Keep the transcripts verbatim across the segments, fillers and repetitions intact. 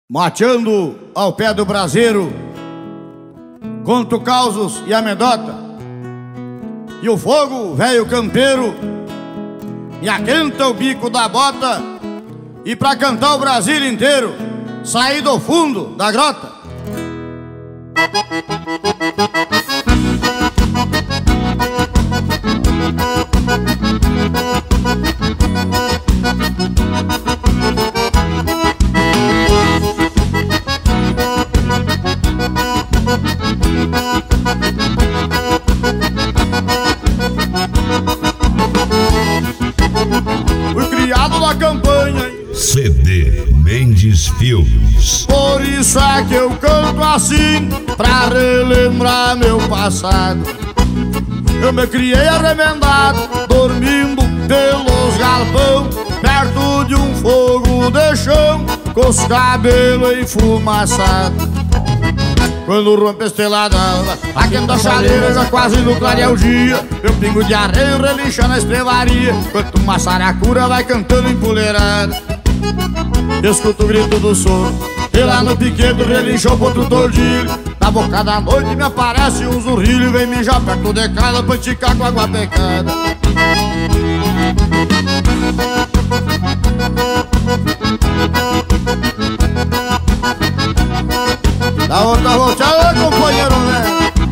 Mateando ao pé do braseiro, conto causos e amedota, e o fogo, velho campeiro, me aquenta o bico da bota. E pra cantar o Brasil inteiro, saí do fundo da grota. Fui criado na campanha, C D Mendes Filmes. por isso é que eu canto assim, pra relembrar meu passado. Eu me criei arremendado, dormindo pelos galpão, perto de um fogo de chão, com os cabelos enfumaçados. Quando rompe a estrelada alva, aquenta a chaleira, já quase no clarear o dia. Eu pingo de areia, relincha na estrevaria, enquanto uma saracura vai cantando empoleirada. Escuto o grito do sono, e lá no piquedo relinchou pro outro tordilho. Na boca da noite me aparece um zurrilho, vem mijar perto de casa pra esticar com água pecada. Da outra volteada, companheiro, né?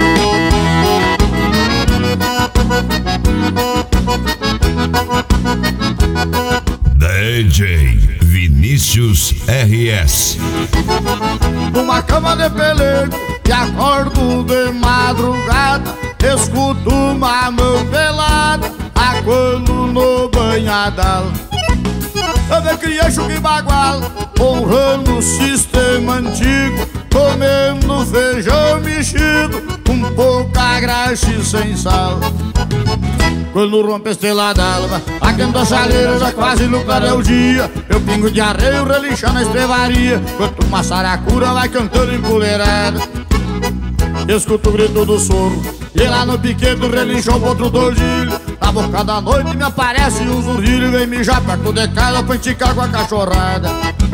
D J Vinícius R S. Numa cama de pelego e acordo de madrugada, escuto uma mão pelada, acolho no banhadal. Eu me criei chuca e bagual, honrando o sistema antigo, comendo feijão mexido, com pouca graxa e sem sal. Quando rompe a estrela d'alva, aquenta a chaleira, já quase no clarear o dia. Eu pingo de areia, relincha na estrevaria, enquanto uma saracura vai cantando empoleirada. Escuto o grito do soro, e lá no piquedo relinchou pro outro tordilho. Na boca da noite me aparece um zurrilho, vem mijar perto de casa pra esticar com a cachorrada.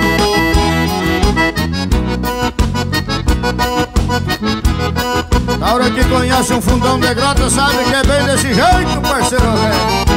Na hora que conhece um fundão de grota, sabe que é bem desse jeito, parceiro velho.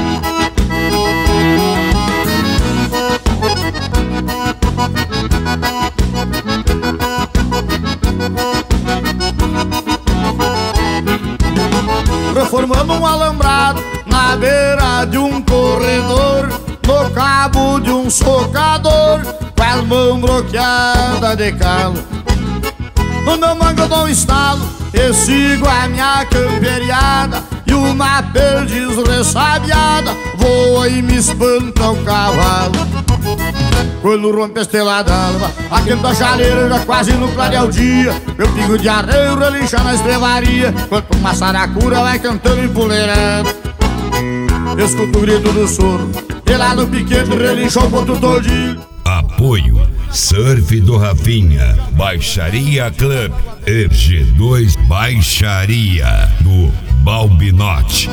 Reformando um alambrado na beira de um corredor, no cabo de um socador, com as mãos bloqueadas de calo. No meu mango eu dou um estalo e sigo a minha camperiada, e uma perdiz ressabiada voa e me espanta o cavalo. Quando rompe a estrela d'alva, aquenta a chaleira, já quase no clarear o dia. Eu pingo de areia, relincha na estrevaria, enquanto uma saracura vai cantando empoleirada. Escuto o grito do soro, e lá no piquete relinchou pro outro tordilho. Apoio Surf do Rafinha, Baixaria Club e G dois Baixaria do Balbinote.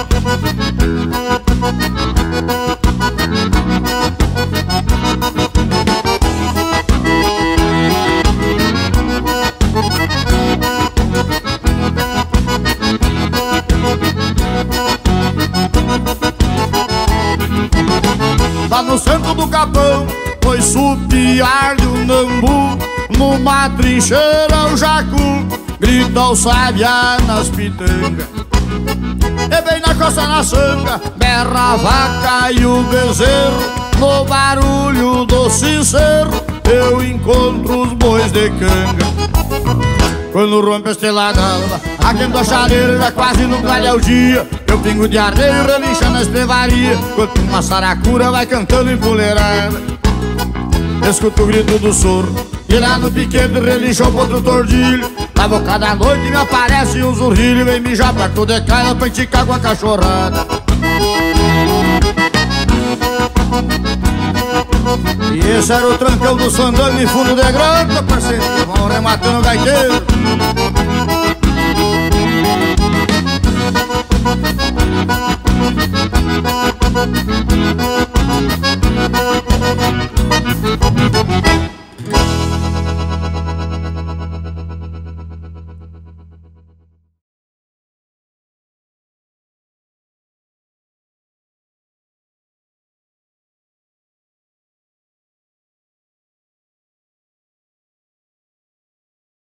Lá no centro do capão, foi supiar de um nambu, numa trincheira o jacu grita o sabiá nas pitangas. E bem na costa na sanga, berra a vaca e o bezerro, no barulho do sincero eu encontro os bois de canga. Quando rompe a estrela d'alva, aquenta a chaleira, já quase no clarear o dia. Eu pingo de areia, relincha na estrevaria, enquanto uma saracura vai cantando empoleirada. Escuto o grito do soro, e lá no piquete relinchou pro outro tordilho. Na boca da noite me aparece um zurrilho, vem mijar perto de casa pra esticar com a cachorrada. E esse era o trancão do sandango em fundo de grota, parceiro, vão rematando o gaiteiro. Thank you.